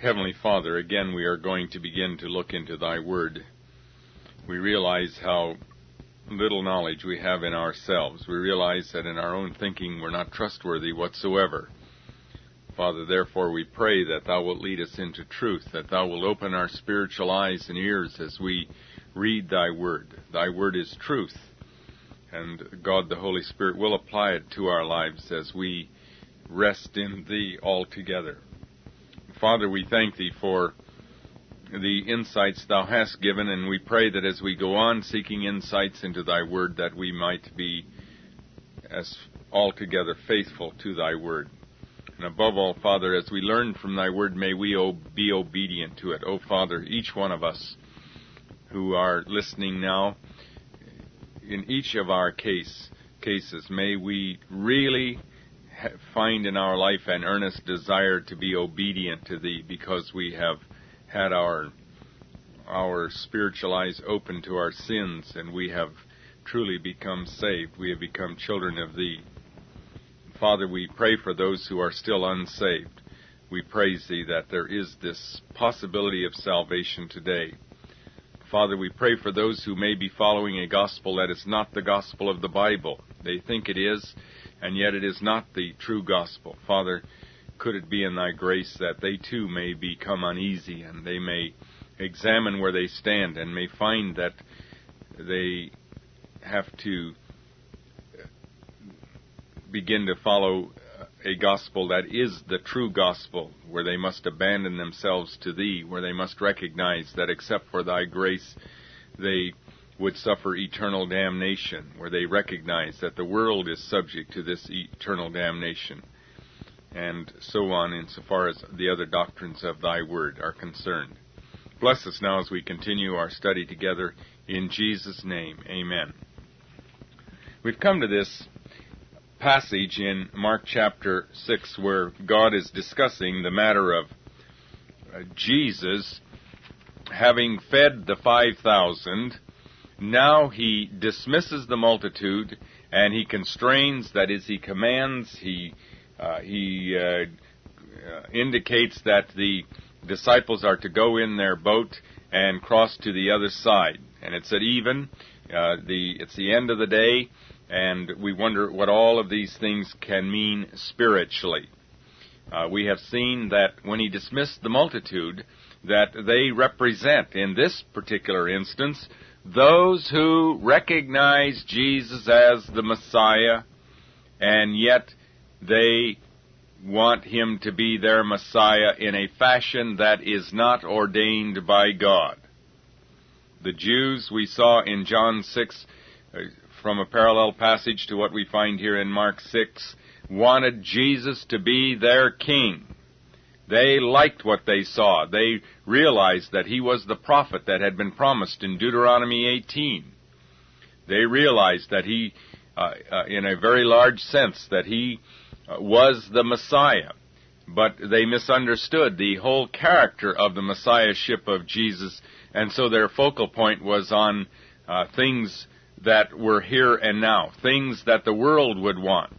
Heavenly Father, again we are going to begin to look into Thy Word. We realize how little knowledge we have in ourselves. We realize that in our own thinking we're not trustworthy whatsoever. Father, therefore we pray that Thou wilt lead us into truth, that Thou wilt open our spiritual eyes and ears as we read Thy Word. Thy Word is truth, and God the Holy Spirit will apply it to our lives as we rest in Thee altogether. Father, we thank Thee for the insights Thou hast given, and we pray that as we go on seeking insights into Thy Word, that we might be as altogether faithful to Thy Word. And above all, Father, as we learn from Thy Word, may we be obedient to it. Oh, Father, each one of us who are listening now, in each of our cases, may we really find in our life an earnest desire to be obedient to Thee, because we have had our spiritual eyes open to our sins, and we have truly become saved. We have become children of Thee. Father, we pray for those who are still unsaved. We praise Thee that there is this possibility of salvation today. Father, we pray for those who may be following a gospel that is not the gospel of the Bible. They think it is, and yet it is not the true gospel. Father, could it be in Thy grace that they too may become uneasy, and they may examine where they stand, and may find that they have to begin to follow a gospel that is the true gospel, where they must abandon themselves to Thee, where they must recognize that except for Thy grace they would suffer eternal damnation, where they recognize that the world is subject to this eternal damnation, and so on insofar as the other doctrines of Thy Word are concerned. Bless us now as we continue our study together. In Jesus' name, amen. We've come to this passage in Mark chapter 6 where God is discussing the matter of Jesus having fed the 5,000. Now He dismisses the multitude, and He constrains, that is, He commands, He indicates that the disciples are to go in their boat and cross to the other side. And it's at even. It's the end of the day, and we wonder what all of these things can mean spiritually. We have seen that when He dismissed the multitude, that they represent, in this particular instance, those who recognize Jesus as the Messiah, and yet they want Him to be their Messiah in a fashion that is not ordained by God. The Jews, we saw in John 6, from a parallel passage to what we find here in Mark 6, wanted Jesus to be their king. They liked what they saw. They realized that He was the prophet that had been promised in Deuteronomy 18. They realized that He, in a very large sense, that He was the Messiah. But they misunderstood the whole character of the Messiahship of Jesus, and so their focal point was on things that were here and now, things that the world would want.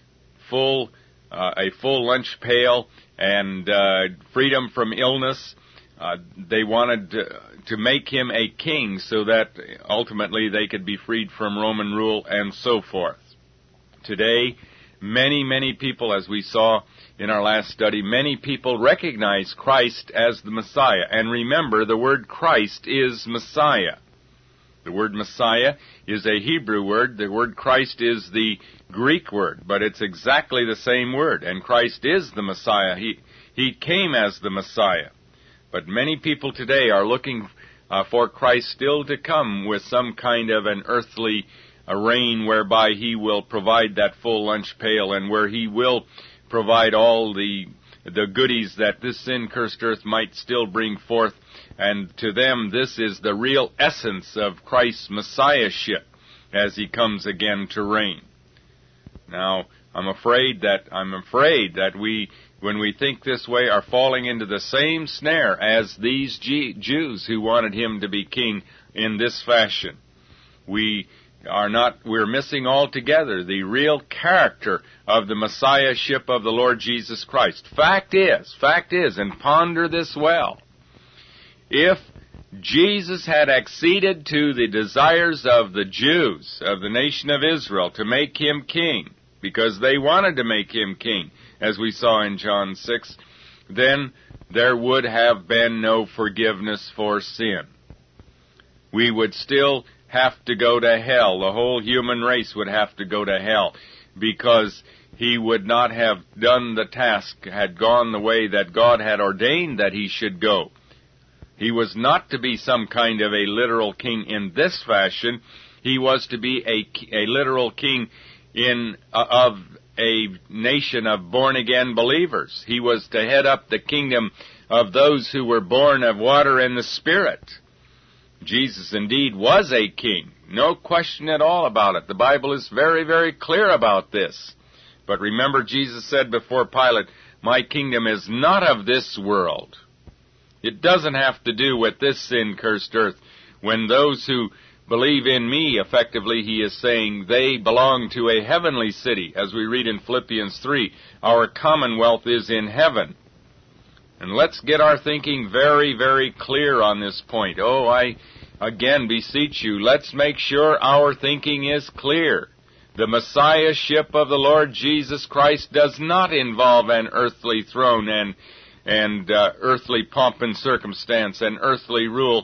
A full lunch pail and freedom from illness. They wanted to make Him a king so that ultimately they could be freed from Roman rule and so forth. Today, many people, as we saw in our last study, many people recognize Christ as the Messiah. And remember, the word Christ is Messiah. The word Messiah is a Hebrew word. The word Christ is the Greek word, but it's exactly the same word. And Christ is the Messiah. He came as the Messiah. But many people today are looking for Christ still to come with some kind of an earthly reign whereby He will provide that full lunch pail, and where He will provide all the goodies that this sin-cursed earth might still bring forth. And to them, this is the real essence of Christ's Messiahship as He comes again to reign. Now, I'm afraid that we, when we think this way, are falling into the same snare as these Jews who wanted Him to be king in this fashion. We we're missing altogether the real character of the Messiahship of the Lord Jesus Christ. Fact is, and ponder this well, if Jesus had acceded to the desires of the Jews, of the nation of Israel, to make him king, because they wanted to make him king, as we saw in John 6, then there would have been no forgiveness for sin. We would still have to go to hell. The whole human race would have to go to hell, because he would not have done the task, had gone the way that God had ordained that he should go. He was not to be some kind of a literal king in this fashion. He was to be a literal king of a nation of born-again believers. He was to head up the kingdom of those who were born of water and the Spirit. Jesus indeed was a king. No question at all about it. The Bible is very, very clear about this. But remember, Jesus said before Pilate, "My kingdom is not of this world." It doesn't have to do with this sin-cursed earth. When those who believe in me, effectively, he is saying, they belong to a heavenly city. As we read in Philippians 3, our commonwealth is in heaven. And let's get our thinking very, very clear on this point. Oh, I again beseech you, let's make sure our thinking is clear. The Messiahship of the Lord Jesus Christ does not involve an earthly throne and earthly pomp and circumstance and earthly rule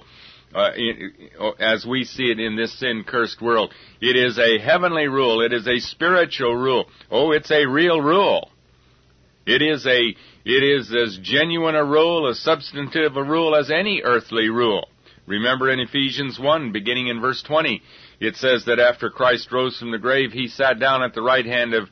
as we see it in this sin-cursed world. It is a heavenly rule. It is a spiritual rule. Oh, it's a real rule. It is as genuine a rule, as substantive a rule as any earthly rule. Remember in Ephesians 1, beginning in verse 20, it says that after Christ rose from the grave, he sat down at the right hand of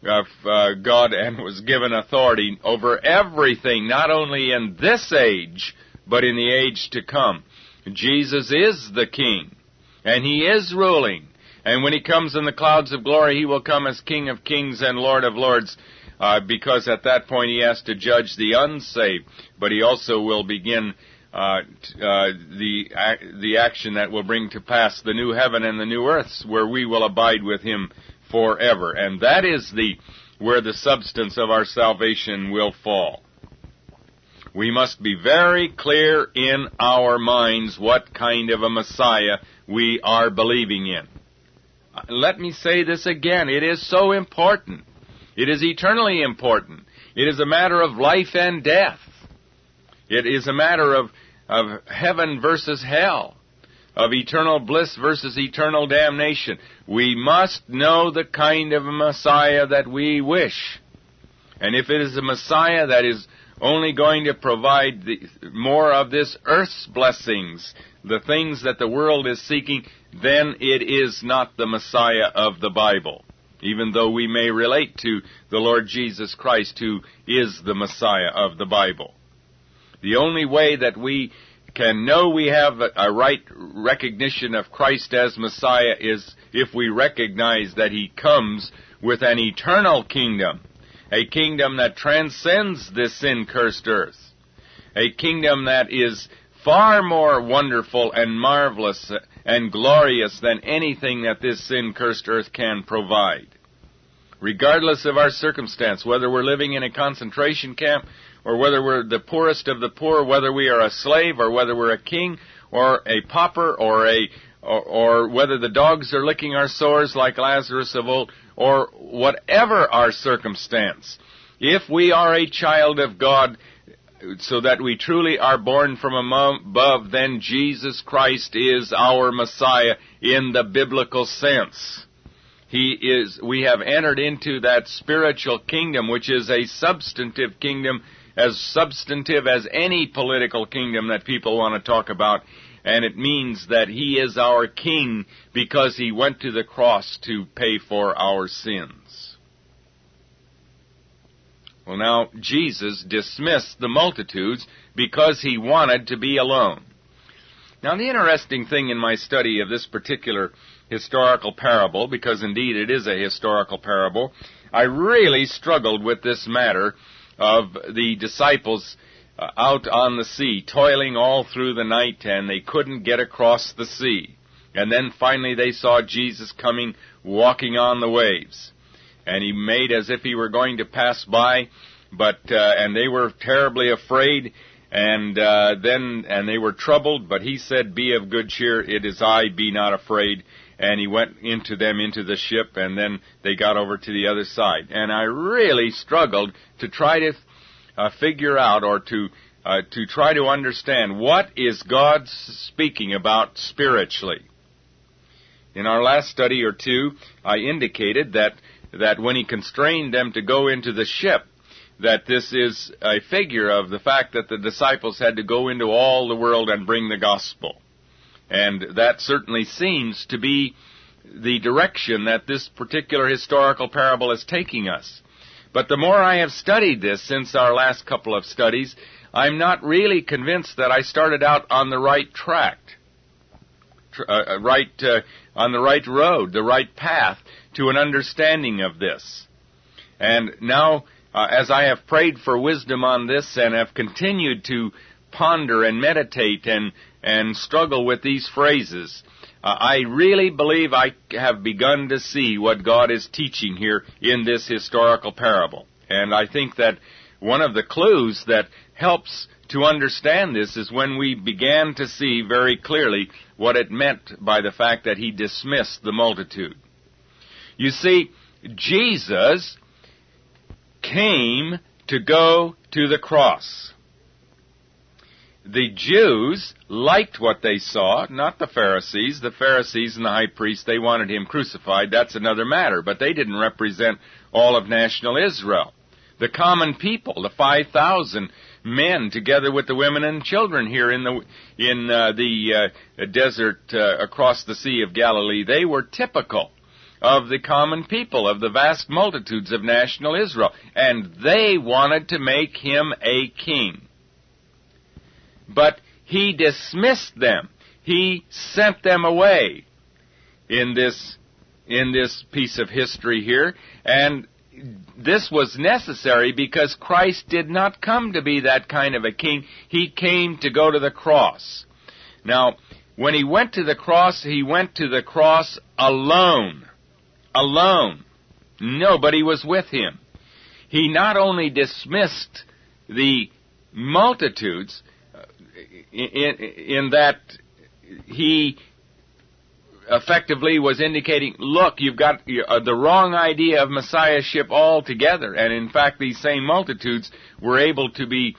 God and was given authority over everything, not only in this age, but in the age to come. Jesus is the King, and he is ruling. And when he comes in the clouds of glory, he will come as King of kings and Lord of lords, because at that point he has to judge the unsaved. But he also will begin the action that will bring to pass the new heaven and the new earths, where we will abide with him forever. And that is where the substance of our salvation will fall. We must be very clear in our minds what kind of a Messiah we are believing in. Let me say this again. It is so important. It is eternally important. It is a matter of life and death. It is a matter of heaven versus hell, of eternal bliss versus eternal damnation. We must know the kind of a Messiah that we wish. And if it is a Messiah that is only going to provide more of this earth's blessings, the things that the world is seeking, then it is not the Messiah of the Bible, even though we may relate to the Lord Jesus Christ, who is the Messiah of the Bible. The only way that we can know we have a right recognition of Christ as Messiah is if we recognize that he comes with an eternal kingdom, a kingdom that transcends this sin-cursed earth, a kingdom that is far more wonderful and marvelous and glorious than anything that this sin-cursed earth can provide. Regardless of our circumstance, whether we're living in a concentration camp, or whether we're the poorest of the poor, whether we are a slave, or whether we're a king, or a pauper, or whether the dogs are licking our sores like Lazarus of old, or whatever our circumstance, if we are a child of God, so that we truly are born from above, then Jesus Christ is our Messiah in the biblical sense. We have entered into that spiritual kingdom, which is a substantive kingdom, as substantive as any political kingdom that people want to talk about. And it means that he is our king because he went to the cross to pay for our sins. Well, now, Jesus dismissed the multitudes because he wanted to be alone. Now, the interesting thing in my study of this particular historical parable, because indeed it is a historical parable, I really struggled with this matter of the disciples out on the sea, toiling all through the night, and they couldn't get across the sea. And then finally they saw Jesus coming, walking on the waves. And he made as if he were going to pass by, and they were terribly afraid, and they were troubled, but he said, "Be of good cheer, it is I, be not afraid." And he went into the ship, and then they got over to the other side. And I really struggled to try to figure out, or to try to understand, what is God speaking about spiritually. In our last study or two, I indicated that when he constrained them to go into the ship, that this is a figure of the fact that the disciples had to go into all the world and bring the gospel. And that certainly seems to be the direction that this particular historical parable is taking us. But the more I have studied this since our last couple of studies, I'm not really convinced that I started out on the right track, on the right road, the right path to an understanding of this. And now, as I have prayed for wisdom on this and have continued to ponder and meditate and struggle with these phrases, I really believe I have begun to see what God is teaching here in this historical parable. And I think that one of the clues that helps to understand this is when we began to see very clearly what it meant by the fact that he dismissed the multitude. You see, Jesus came to go to the cross. The Jews liked what they saw, not the Pharisees. The Pharisees and the high priest, they wanted him crucified. That's another matter, but they didn't represent all of national Israel. The common people, the 5,000 men, together with the women and children here in the desert across the Sea of Galilee, they were typical of the common people, of the vast multitudes of national Israel, and they wanted to make him a king. But he dismissed them. He sent them away in this piece of history here, and this was necessary because Christ did not come to be that kind of a king. He came to go to the cross. Now, when he went to the cross alone. Alone. Nobody was with him. He not only dismissed the multitudes in that he effectively was indicating, look, you've got the wrong idea of messiahship altogether. And in fact, these same multitudes were able to be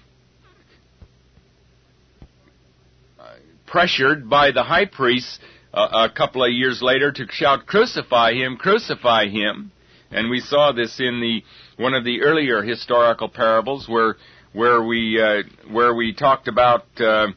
pressured by the high priests a couple of years later to shout, "Crucify him, crucify him." And we saw this in one of the earlier historical parables where we talked about the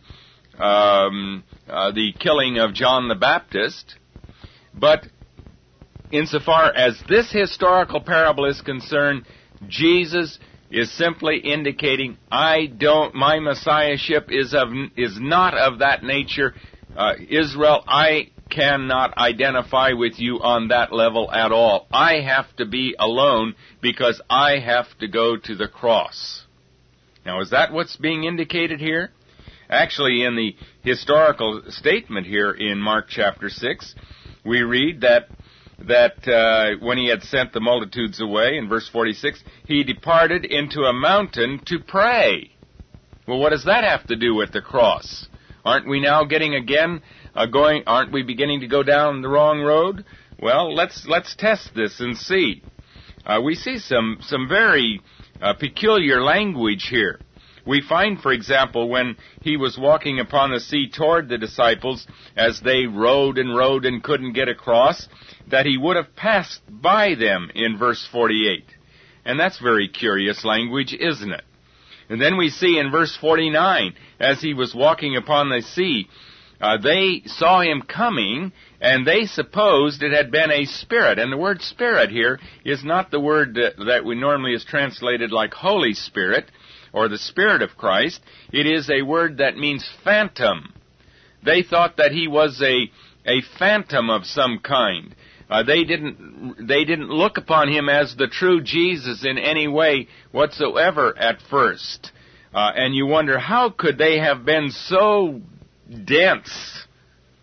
killing of John the Baptist. But insofar as this historical parable is concerned, Jesus is simply indicating, my messiahship is not of that nature. Israel, I cannot identify with you on that level at all. I have to be alone because I have to go to the cross. Now, is that what's being indicated here? Actually, in the historical statement here in Mark chapter 6, we read that when he had sent the multitudes away, in verse 46, he departed into a mountain to pray. Well, what does that have to do with the cross? Aren't we now aren't we beginning to go down the wrong road? Well, let's test this and see. We see some very peculiar language here. We find, for example, when he was walking upon the sea toward the disciples, as they rowed and couldn't get across, that he would have passed by them in verse 48. And that's very curious language, isn't it? And then we see in verse 49, as he was walking upon the sea, they saw him coming, and they supposed it had been a spirit. And the word spirit here is not the word that we normally is translated like Holy Spirit, or the Spirit of Christ. It is a word that means phantom. They thought that he was a phantom of some kind. They didn't look upon him as the true Jesus in any way whatsoever at first. And you wonder, how could they have been so dense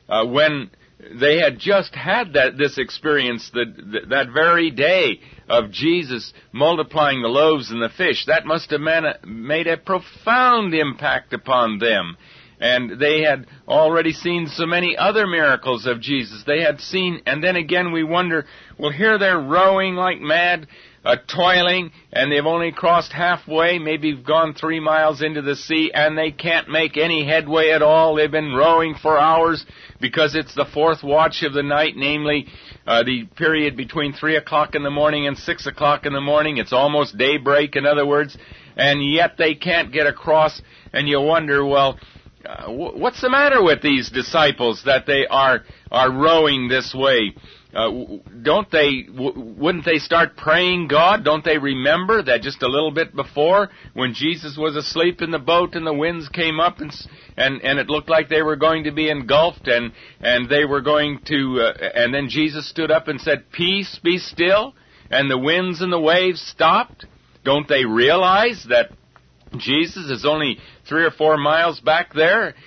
when they had just had this experience that very day of Jesus multiplying the loaves and the fish. That must have made a profound impact upon them. And they had already seen so many other miracles of Jesus. They had seen, and then again we wonder, well, here they're rowing like mad, toiling, and they've only crossed halfway, maybe gone 3 miles into the sea, and they can't make any headway at all. They've been rowing for hours because it's the fourth watch of the night, namely the period between 3 o'clock in the morning and 6 o'clock in the morning. It's almost daybreak, in other words, and yet they can't get across, and you wonder, well, what's the matter with these disciples that they are rowing this way? Wouldn't they start praying God? Don't they remember that just a little bit before, when Jesus was asleep in the boat and the winds came up and it looked like they were going to be engulfed and they were going to and then Jesus stood up and said, "Peace, be still," and the winds and the waves stopped? Don't they realize that Jesus is only 3 or 4 miles back there,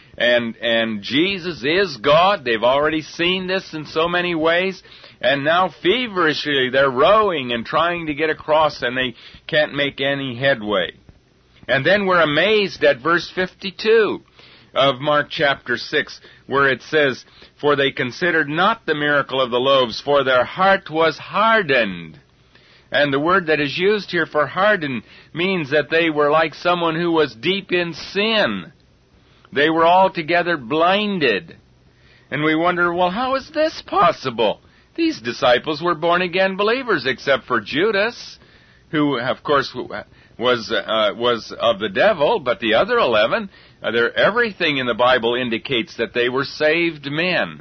and Jesus is God? They've already seen this in so many ways, and now feverishly they're rowing and trying to get across, and they can't make any headway. And then we're amazed at verse 52 of Mark chapter 6, where it says, "For they considered not the miracle of the loaves, for their heart was hardened." And the word that is used here for hardened means that they were like someone who was deep in sin. They were altogether blinded. And we wonder, well, how is this possible? These disciples were born-again believers, except for Judas, who, of course, was of the devil, but the other 11, everything in the Bible indicates that they were saved men.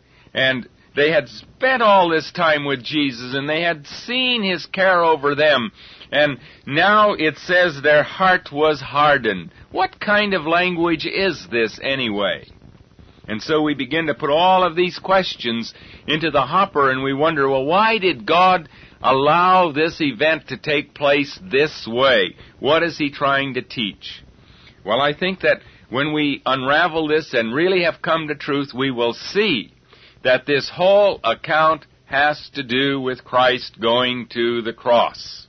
And they had spent all this time with Jesus, and they had seen His care over them. And now it says their heart was hardened. What kind of language is this anyway? And so we begin to put all of these questions into the hopper, and we wonder, well, why did God allow this event to take place this way? What is He trying to teach? Well, I think that when we unravel this and really have come to truth, we will see that this whole account has to do with Christ going to the cross.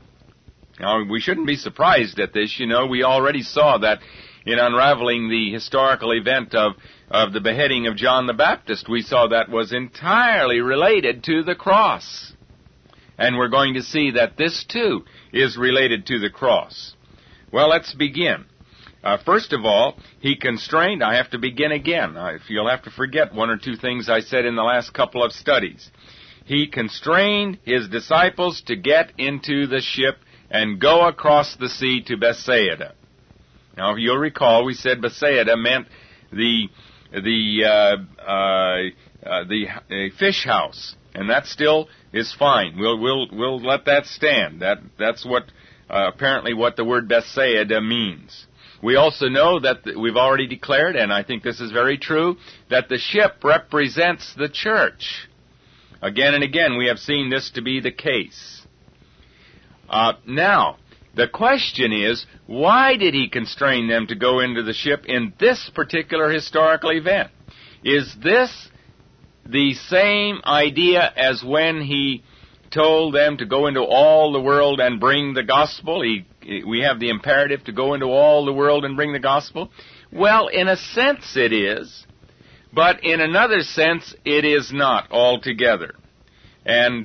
Now, we shouldn't be surprised at this. You know, we already saw that in unraveling the historical event of the beheading of John the Baptist. We saw that was entirely related to the cross. And we're going to see that this, too, is related to the cross. Well, let's begin. First of all, He constrained. I have to begin again. You'll have to forget 1 or 2 things I said in the last couple of studies. He constrained His disciples to get into the ship and go across the sea to Bethsaida. Now, if you'll recall, we said Bethsaida meant the fish house, and that still is fine. We'll let that stand. That's what apparently what the word Bethsaida means. We also know that we've already declared, and I think this is very true, that the ship represents the church. Again and again, we have seen this to be the case. Now, the question is, why did He constrain them to go into the ship in this particular historical event? Is this the same idea as when He told them to go into all the world and bring the gospel? We have the imperative to go into all the world and bring the gospel. Well, in a sense it is, but in another sense it is not altogether. And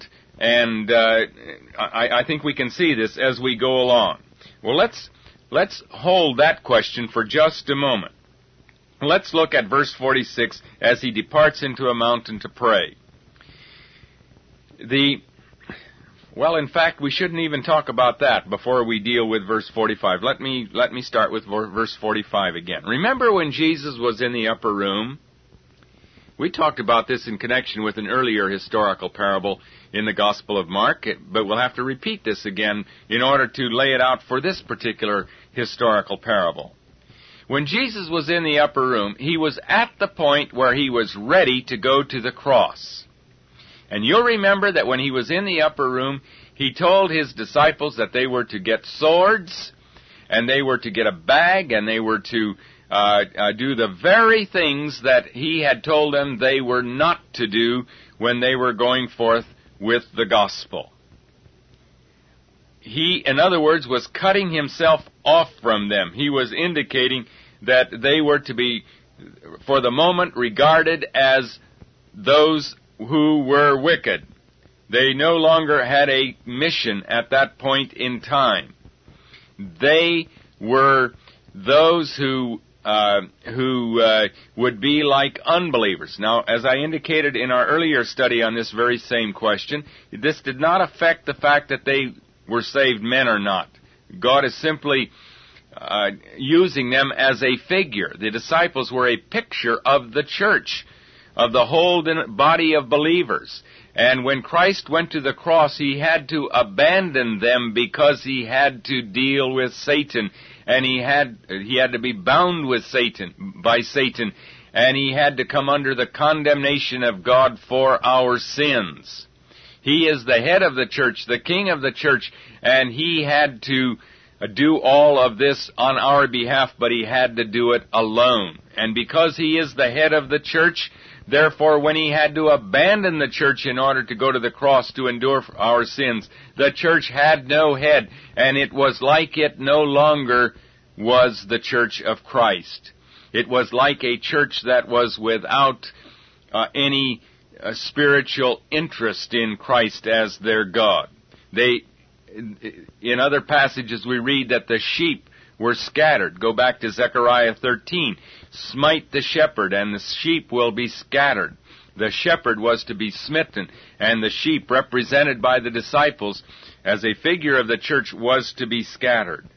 I think we can see this as we go along. Well, let's hold that question for just a moment. Let's look at verse 46 as He departs into a mountain to pray. Well, in fact, we shouldn't even talk about that before we deal with verse 45. Let me start with verse 45 again. Remember when Jesus was in the upper room? We talked about this in connection with an earlier historical parable in the Gospel of Mark, but we'll have to repeat this again in order to lay it out for this particular historical parable. When Jesus was in the upper room, He was at the point where He was ready to go to the cross. And you'll remember that when He was in the upper room, He told His disciples that they were to get swords, and they were to get a bag, and they were to do the very things that he had told them they were not to do when they were going forth with the gospel. He, in other words, was cutting himself off from them. He was indicating that they were to be, for the moment, regarded as those who were wicked. They no longer had a mission at that point in time. They were those who would be like unbelievers. Now, as I indicated in our earlier study on this very same question, this did not affect the fact that they were saved men or not. God is simply using them as a figure. The disciples were a picture of the church, of the whole body of believers. And when Christ went to the cross, he had to abandon them because he had to deal with Satan. And he had to be bound with by Satan, and he had to come under the condemnation of God for our sins. He is the head of the church, the king of the church, and he had to do all of this on our behalf, but he had to do it alone. And because he is the head of the church, therefore, when he had to abandon the church in order to go to the cross to endure our sins, the church had no head, and it was like it no longer was the church of Christ. It was like a church that was without any spiritual interest in Christ as their God. In other passages we read that the sheep were scattered. Go back to Zechariah 13. Smite the shepherd, and the sheep will be scattered. The shepherd was to be smitten, and the sheep, represented by the disciples as a figure of the church, was to be scattered.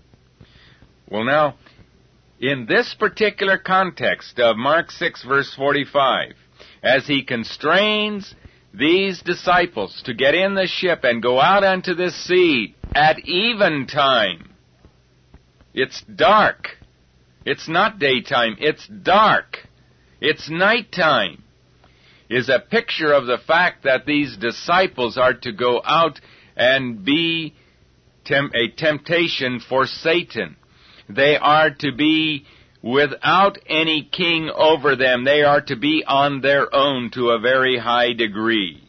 Well, now, in this particular context of Mark 6, verse 45, as he constrains these disciples to get in the ship and go out onto this sea at eventime, it's dark. It's not daytime. It's dark. It's nighttime. Is a picture of the fact that these disciples are to go out and be a temptation for Satan. They are to be without any king over them. They are to be on their own to a very high degree.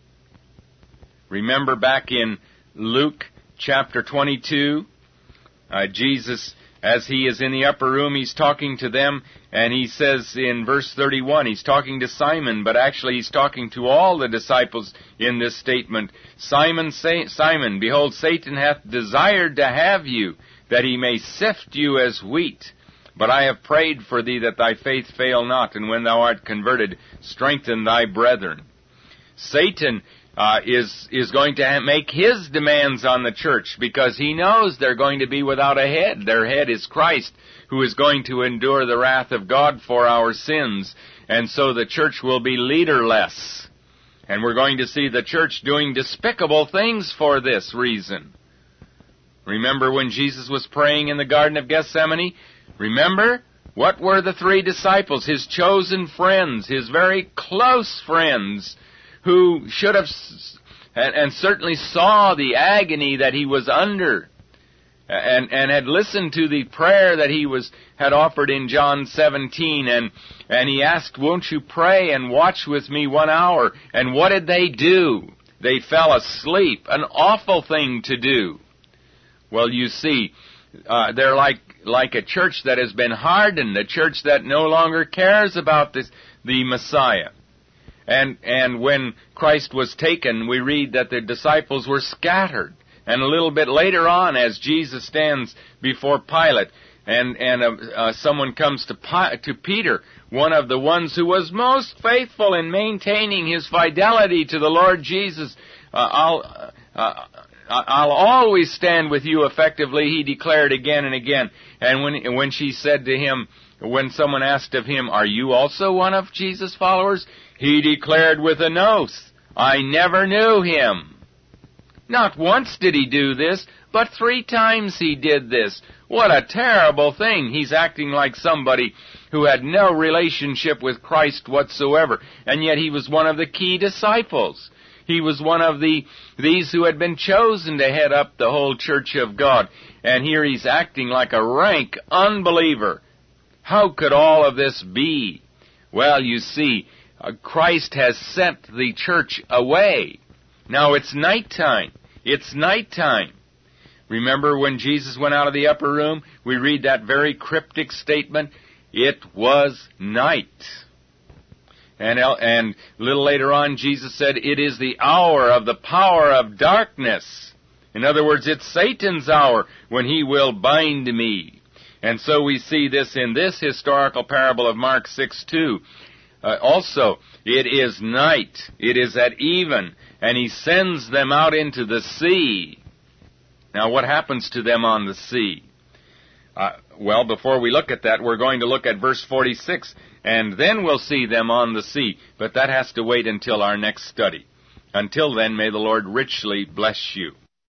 Remember back in Luke chapter 22, Jesus, as he is in the upper room, he's talking to them, and he says in verse 31, he's talking to Simon, but actually he's talking to all the disciples in this statement. Simon, Simon, behold, Satan hath desired to have you, that he may sift you as wheat. But I have prayed for thee that thy faith fail not, and when thou art converted, strengthen thy brethren. Satan is going to make his demands on the church because he knows they're going to be without a head. Their head is Christ, who is going to endure the wrath of God for our sins. And so the church will be leaderless. And we're going to see the church doing despicable things for this reason. Remember when Jesus was praying in the Garden of Gethsemane? Remember? What were the three disciples, his chosen friends, his very close friends, who should have and certainly saw the agony that he was under and had listened to the prayer that he had offered in John 17, and he asked, won't you pray and watch with me 1 hour? And what did they do? They fell asleep. An awful thing to do. Well, you see, they're like a church that has been hardened, a church that no longer cares about the Messiah. And when Christ was taken, we read that the disciples were scattered. And a little bit later on, as Jesus stands before Pilate, and someone comes to Peter, one of the ones who was most faithful in maintaining his fidelity to the Lord Jesus, I'll always stand with you effectively, he declared again and again. And when she said to him, when someone asked of him, are you also one of Jesus' followers? He declared with an oath, I never knew him. Not once did he do this, but 3 times he did this. What a terrible thing. He's acting like somebody who had no relationship with Christ whatsoever, and yet he was one of the key disciples. He was one of these who had been chosen to head up the whole church of God. And here he's acting like a rank unbeliever. How could all of this be? Well, you see, Christ has sent the church away. Now it's nighttime. It's nighttime. Remember when Jesus went out of the upper room? We read that very cryptic statement, it was night. And a little later on, Jesus said, it is the hour of the power of darkness. In other words, it's Satan's hour when he will bind me. And so we see this in this historical parable of Mark 6:2. Also, it is night. It is at even. And he sends them out into the sea. Now, what happens to them on the sea? Well, before we look at that, we're going to look at verse 46, and then we'll see them on the sea. But that has to wait until our next study. Until then, may the Lord richly bless you.